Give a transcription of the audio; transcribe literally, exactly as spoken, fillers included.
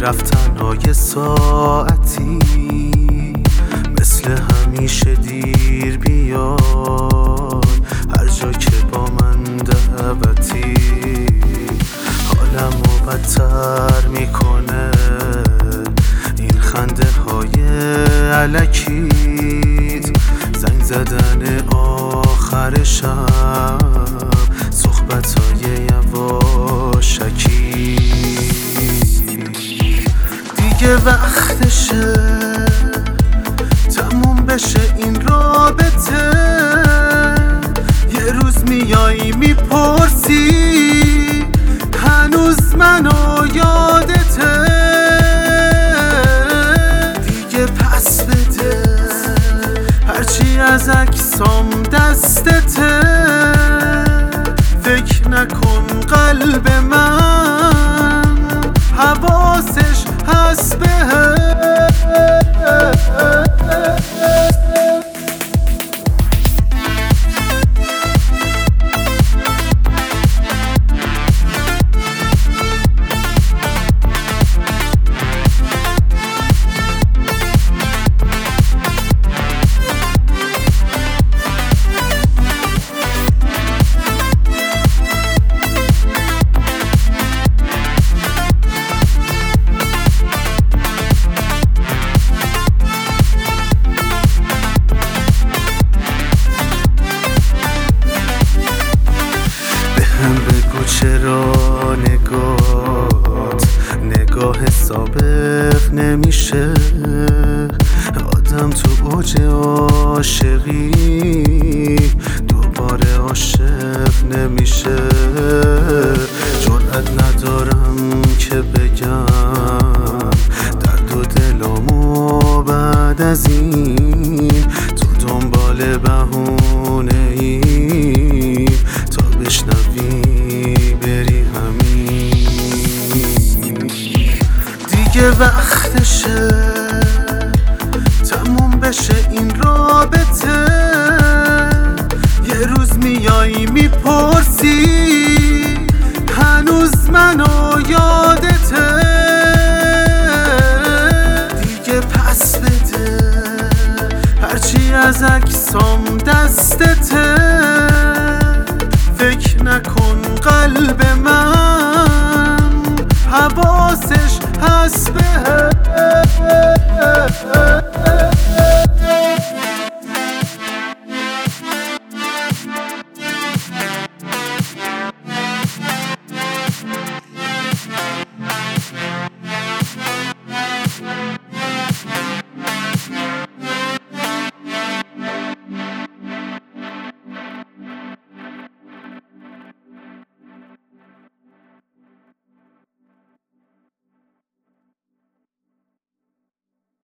رفتن های ساعتی مثل همیشه دیر بیاد، هر جا که با من دعوتی حالمو بدتر میکنه این خنده های الکیت، زنگ زدن آخر شب، صحبت های یواشکی. دیگه وقتشه تموم بشه این رابطه، یه روز میایی میپرسی هنوز منو یادته، دیگه پس بده هرچی از عکسام دستته، فکر نکن قلب من حواسش هست بهه. بگو چرا نگات نگاه سابق نمیشه، آدم تو اوج عاشقی دوباره عاشق نمیشه. جرأت ندارم که بگم درد و دلمو بعد از این تو دنبال بهونه ای تا بشنوی بری همین. دیگه وقتشه تموم بشه این رابطه، یه روز میایی میپرسی هنوز منو یادته، دیگه پس بده هرچی از عکسام دستته، فکر نکن قلب من